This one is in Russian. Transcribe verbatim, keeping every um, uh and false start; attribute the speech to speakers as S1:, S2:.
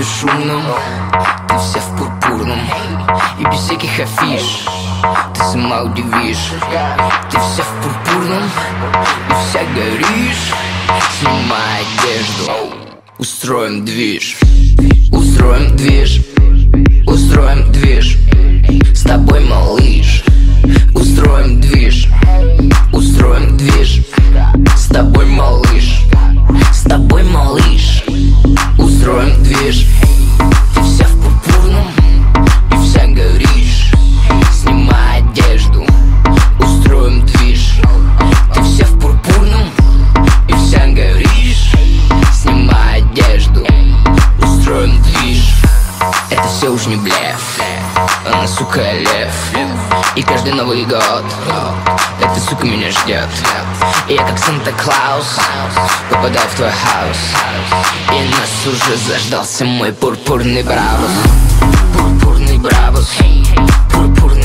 S1: шумном, ты вся в пурпурном и без всяких афиш. Ты сама удивишь. Ты вся в пурпурном и вся горишь. Снимай одежду, устроим движ. Устроим движ, устроим движ. С тобой, малыш. Устроим движ, устроим движ. С тобой, малыш. С тобой, малыш. Устроим движ. Ты вся в пурпурном и вся горишь. Снимай одежду, устроим движ. Ты вся в пурпурном и вся горишь. Снимай одежду, устроим движ. Это все уж не блеф, она, сука, лев. И каждый Новый год эта сука меня ждет. И я как Санта-Клаус попадаю в твой хаус. И нас уже заждался мой пурпурный бравус. Пурпурный бравус, пурпурный